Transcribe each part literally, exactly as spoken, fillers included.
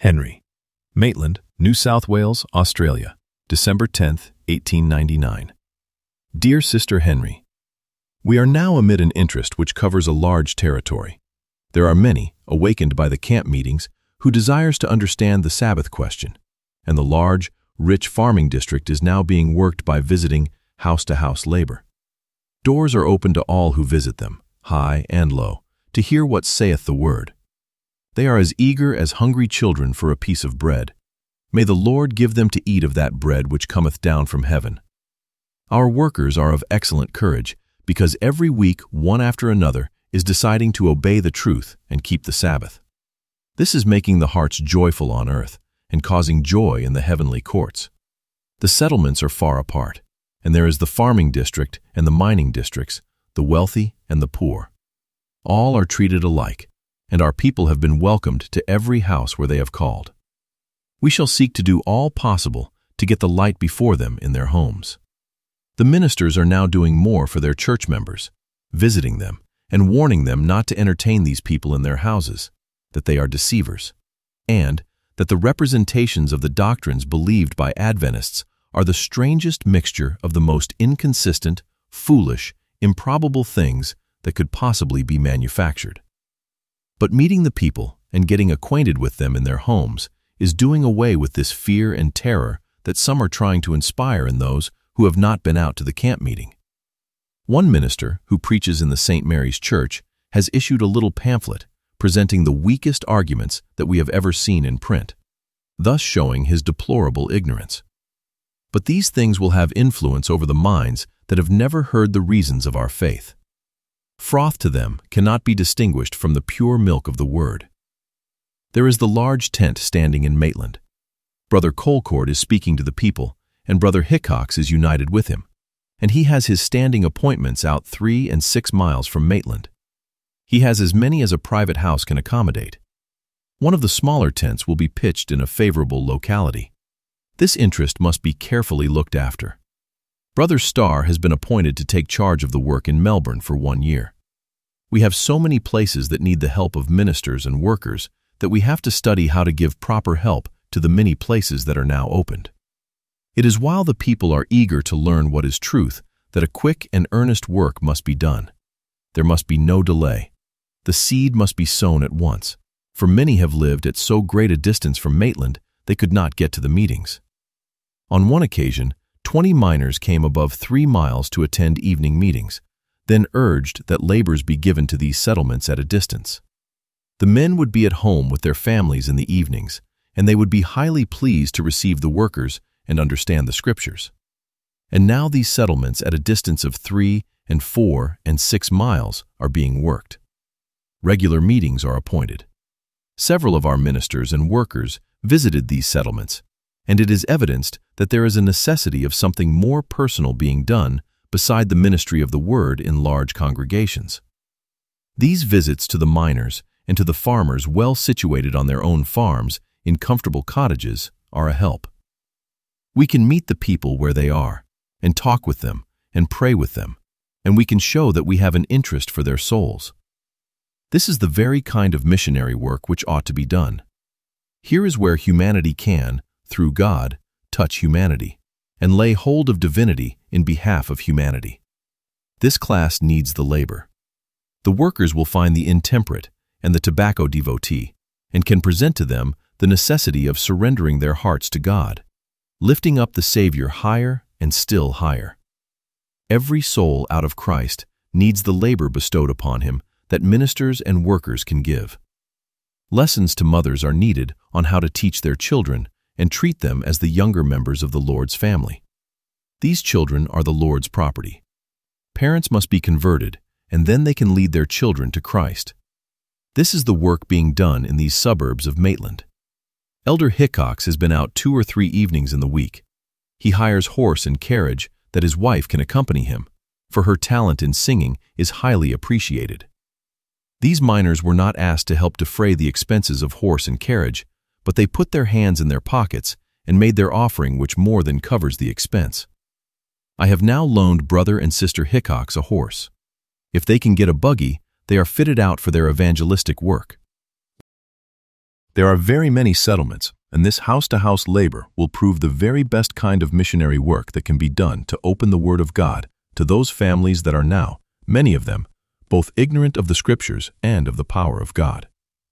Henry, Maitland, New South Wales, Australia, December tenth, eighteen ninety-nine. Dear Sister Henry, we are now amid an interest which covers a large territory. There are many, awakened by the camp meetings, who desires to understand the Sabbath question, and the large, rich farming district is now being worked by visiting house-to-house labor. Doors are open to all who visit them, high and low, to hear what saith the word. They are as eager as hungry children for a piece of bread. May the Lord give them to eat of that bread which cometh down from heaven. Our workers are of excellent courage, because every week one after another is deciding to obey the truth and keep the Sabbath. This is making the hearts joyful on earth and causing joy in the heavenly courts. The settlements are far apart, and there is the farming district and the mining districts, the wealthy and the poor. All are treated alike, and our people have been welcomed to every house where they have called. We shall seek to do all possible to get the light before them in their homes. The ministers are now doing more for their church members, visiting them and warning them not to entertain these people in their houses, that they are deceivers, and that the representations of the doctrines believed by Adventists are the strangest mixture of the most inconsistent, foolish, improbable things that could possibly be manufactured. But meeting the people and getting acquainted with them in their homes is doing away with this fear and terror that some are trying to inspire in those who have not been out to the camp meeting. One minister, who preaches in the Saint Mary's Church, has issued a little pamphlet presenting the weakest arguments that we have ever seen in print, thus showing his deplorable ignorance. But these things will have influence over the minds that have never heard the reasons of our faith. Froth to them cannot be distinguished from the pure milk of the Word. There is the large tent standing in Maitland. Brother Colcord is speaking to the people, and Brother Hickox is united with him, and he has his standing appointments out three and six miles from Maitland. He has as many as a private house can accommodate. One of the smaller tents will be pitched in a favorable locality. This interest must be carefully looked after. Brother Starr has been appointed to take charge of the work in Melbourne for one year. We have so many places that need the help of ministers and workers that we have to study how to give proper help to the many places that are now opened. It is while the people are eager to learn what is truth that a quick and earnest work must be done. There must be no delay. The seed must be sown at once, for many have lived at so great a distance from Maitland they could not get to the meetings. On one occasion, twenty miners came above three miles to attend evening meetings, then urged that labors be given to these settlements at a distance. The men would be at home with their families in the evenings, and they would be highly pleased to receive the workers and understand the Scriptures. And now these settlements at a distance of three and four and six miles are being worked. Regular meetings are appointed. Several of our ministers and workers visited these settlements, and it is evidenced that there is a necessity of something more personal being done beside the ministry of the Word in large congregations. These visits to the miners and to the farmers well situated on their own farms in comfortable cottages are a help. We can meet the people where they are, and talk with them, and pray with them, and we can show that we have an interest for their souls. This is the very kind of missionary work which ought to be done. Here is where humanity can, through God, touch humanity, and lay hold of divinity in behalf of humanity. This class needs the labor. The workers will find the intemperate and the tobacco devotee, and can present to them the necessity of surrendering their hearts to God, lifting up the Savior higher and still higher. Every soul out of Christ needs the labor bestowed upon him that ministers and workers can give. Lessons to mothers are needed on how to teach their children and treat them as the younger members of the Lord's family. These children are the Lord's property. Parents must be converted, and then they can lead their children to Christ. This is the work being done in these suburbs of Maitland. Elder Hickox has been out two or three evenings in the week. He hires horse and carriage that his wife can accompany him, for her talent in singing is highly appreciated. These miners were not asked to help defray the expenses of horse and carriage, but they put their hands in their pockets and made their offering which more than covers the expense. I have now loaned Brother and Sister Hickox a horse. If they can get a buggy, they are fitted out for their evangelistic work. There are very many settlements, and this house-to-house labor will prove the very best kind of missionary work that can be done to open the Word of God to those families that are now, many of them, both ignorant of the Scriptures and of the power of God.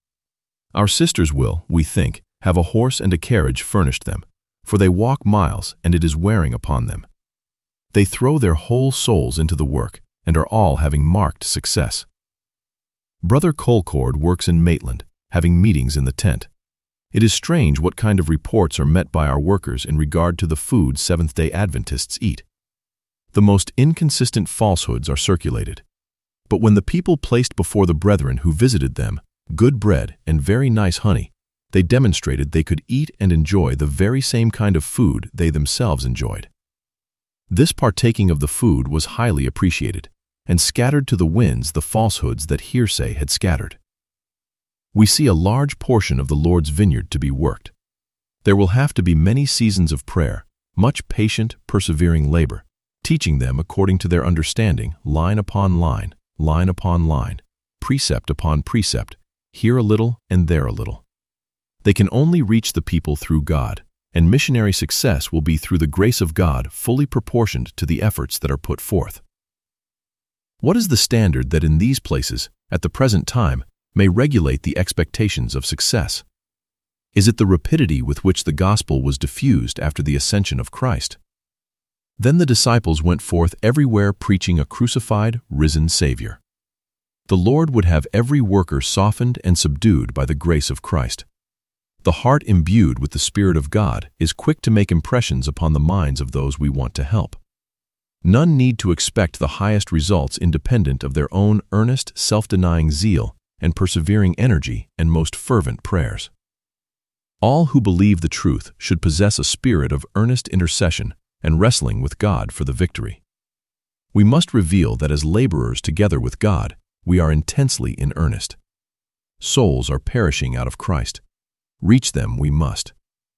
Our sisters will, we think, have a horse and a carriage furnished them, for they walk miles and it is wearing upon them. They throw their whole souls into the work and are all having marked success. Brother Colcord works in Maitland, having meetings in the tent. It is strange what kind of reports are met by our workers in regard to the food Seventh-day Adventists eat. The most inconsistent falsehoods are circulated. But when the people placed before the brethren who visited them good bread and very nice honey, they demonstrated they could eat and enjoy the very same kind of food they themselves enjoyed. This partaking of the food was highly appreciated, and scattered to the winds the falsehoods that hearsay had scattered. We see a large portion of the Lord's vineyard to be worked. There will have to be many seasons of prayer, much patient, persevering labor, teaching them according to their understanding, line upon line, line upon line, precept upon precept, here a little and there a little. They can only reach the people through God, and missionary success will be through the grace of God fully proportioned to the efforts that are put forth. What is the standard that in these places, at the present time, may regulate the expectations of success? Is it the rapidity with which the gospel was diffused after the ascension of Christ? Then the disciples went forth everywhere preaching a crucified, risen Savior. The Lord would have every worker softened and subdued by the grace of Christ. The heart imbued with the Spirit of God is quick to make impressions upon the minds of those we want to help. None need to expect the highest results independent of their own earnest, self-denying zeal and persevering energy and most fervent prayers. All who believe the truth should possess a spirit of earnest intercession and wrestling with God for the victory. We must reveal that as laborers together with God, we are intensely in earnest. Souls are perishing out of Christ. Reach them we must.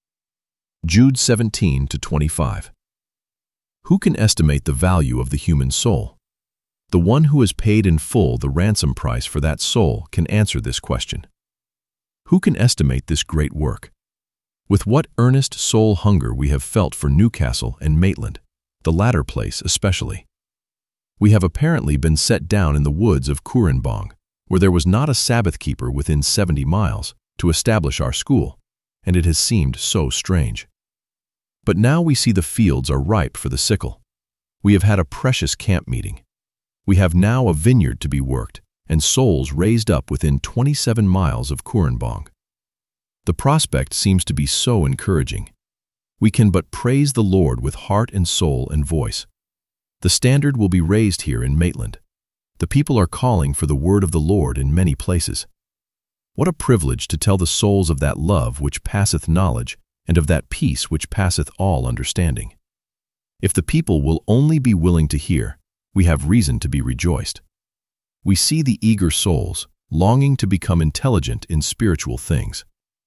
Jude seventeen to twenty-five. Who can estimate the value of the human soul? The one who has paid in full the ransom price for that soul can answer this question. Who can estimate this great work? With what earnest soul hunger we have felt for Newcastle and Maitland, the latter place especially. We have apparently been set down in the woods of Kurenbong, where there was not a Sabbath keeper within seventy miles, to establish our school, and it has seemed so strange. But now we see the fields are ripe for the sickle. We have had a precious camp meeting. We have now a vineyard to be worked, and souls raised up within twenty-seven miles of Kurenbong. The prospect seems to be so encouraging. We can but praise the Lord with heart and soul and voice. The standard will be raised here in Maitland. The people are calling for the word of the Lord in many places. What a privilege to tell the souls of that love which passeth knowledge, and of that peace which passeth all understanding. If the people will only be willing to hear, we have reason to be rejoiced. We see the eager souls, longing to become intelligent in spiritual things.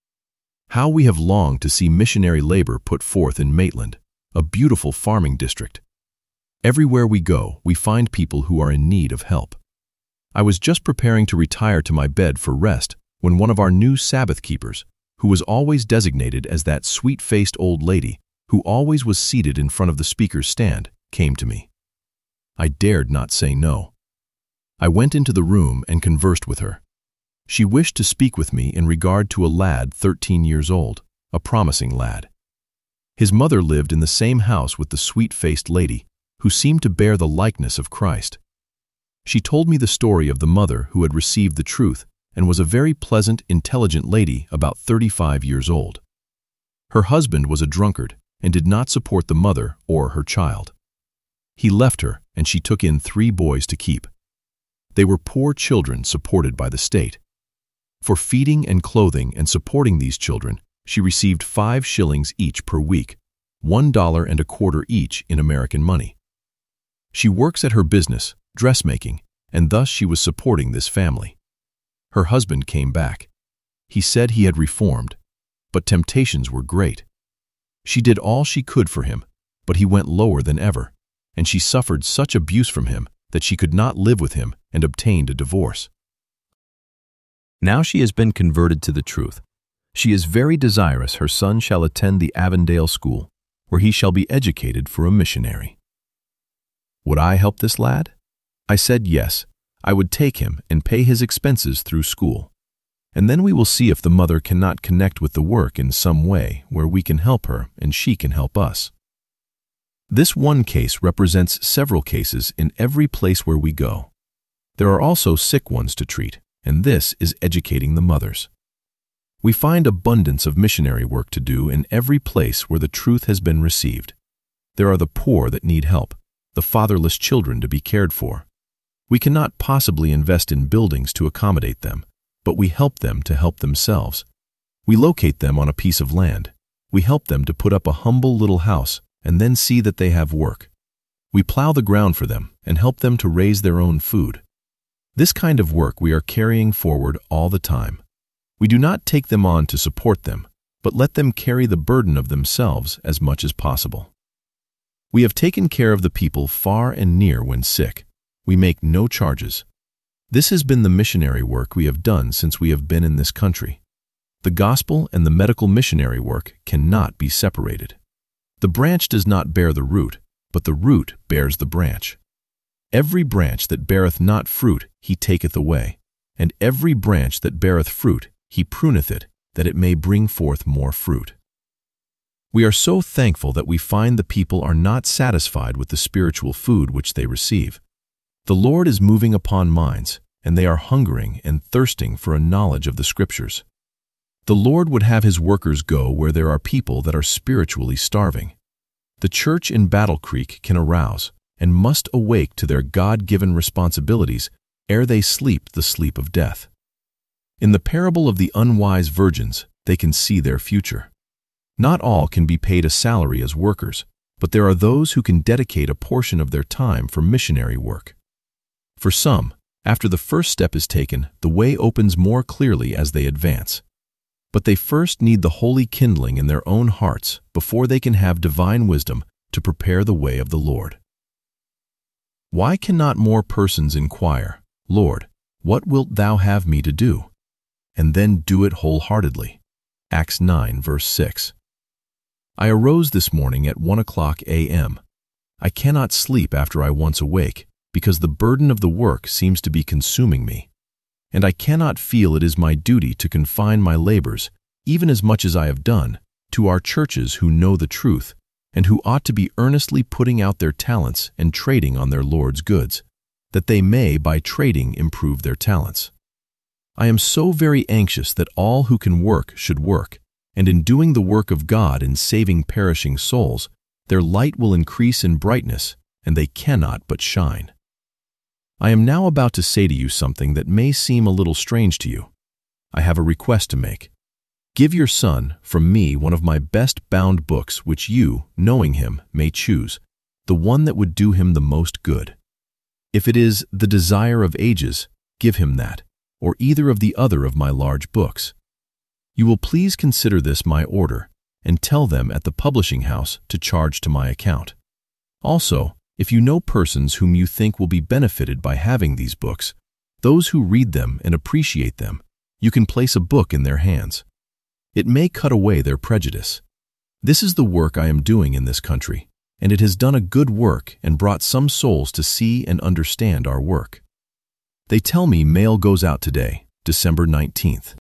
How we have longed to see missionary labor put forth in Maitland, a beautiful farming district. Everywhere we go, we find people who are in need of help. I was just preparing to retire to my bed for rest when one of our new Sabbath keepers, who was always designated as that sweet-faced old lady who always was seated in front of the speaker's stand, came to me. I dared not say no. I went into the room and conversed with her. She wished to speak with me in regard to a lad thirteen years old, a promising lad. His mother lived in the same house with the sweet-faced lady, who seemed to bear the likeness of Christ. She told me the story of the mother who had received the truth and was a very pleasant, intelligent lady about thirty-five years old. Her husband was a drunkard and did not support the mother or her child. He left her, and she took in three boys to keep. They were poor children supported by the state. For feeding and clothing and supporting these children, she received five shillings each per week, one dollar and a quarter each in American money. She works at her business, dressmaking, and thus she was supporting this family. Her husband came back. He said he had reformed, but temptations were great. She did all she could for him, but he went lower than ever, and she suffered such abuse from him that she could not live with him and obtained a divorce. Now she has been converted to the truth. She is very desirous her son shall attend the Avondale School, where he shall be educated for a missionary. Would I help this lad? I said yes, I would take him and pay his expenses through school. And then we will see if the mother cannot connect with the work in some way where we can help her and she can help us. This one case represents several cases in every place where we go. There are also sick ones to treat, and this is educating the mothers. We find abundance of missionary work to do in every place where the truth has been received. There are the poor that need help, the fatherless children to be cared for. We cannot possibly invest in buildings to accommodate them, but we help them to help themselves. We locate them on a piece of land. We help them to put up a humble little house and then see that they have work. We plow the ground for them and help them to raise their own food. This kind of work we are carrying forward all the time. We do not take them on to support them, but let them carry the burden of themselves as much as possible. We have taken care of the people far and near when sick. We make no charges. This has been the missionary work we have done since we have been in this country. The gospel and the medical missionary work cannot be separated. The branch does not bear the root, but the root bears the branch. Every branch that beareth not fruit he taketh away, and every branch that beareth fruit he pruneth it, that it may bring forth more fruit. We are so thankful that we find the people are not satisfied with the spiritual food which they receive. The Lord is moving upon minds, and they are hungering and thirsting for a knowledge of the Scriptures. The Lord would have His workers go where there are people that are spiritually starving. The church in Battle Creek can arouse and must awake to their God-given responsibilities ere they sleep the sleep of death. In the parable of the unwise virgins, they can see their future. Not all can be paid a salary as workers, but there are those who can dedicate a portion of their time for missionary work. For some, after the first step is taken, the way opens more clearly as they advance. But they first need the holy kindling in their own hearts before they can have divine wisdom to prepare the way of the Lord. Why cannot more persons inquire, Lord, what wilt thou have me to do? And then do it wholeheartedly. Acts nine, verse six. I arose this morning at one o'clock a m I cannot sleep after I once awake, because the burden of the work seems to be consuming me. And I cannot feel it is my duty to confine my labors, even as much as I have done, to our churches who know the truth, and who ought to be earnestly putting out their talents and trading on their Lord's goods, that they may by trading improve their talents. I am so very anxious that all who can work should work, and in doing the work of God in saving perishing souls, their light will increase in brightness, and they cannot but shine. I am now about to say to you something that may seem a little strange to you. I have a request to make. Give your son, from me, one of my best bound books which you, knowing him, may choose, the one that would do him the most good. If it is The Desire of Ages, give him that, or either of the other of my large books. You will please consider this my order, and tell them at the publishing house to charge to my account. Also, if you know persons whom you think will be benefited by having these books, those who read them and appreciate them, you can place a book in their hands. It may cut away their prejudice. This is the work I am doing in this country, and it has done a good work and brought some souls to see and understand our work. They tell me mail goes out today, December nineteenth.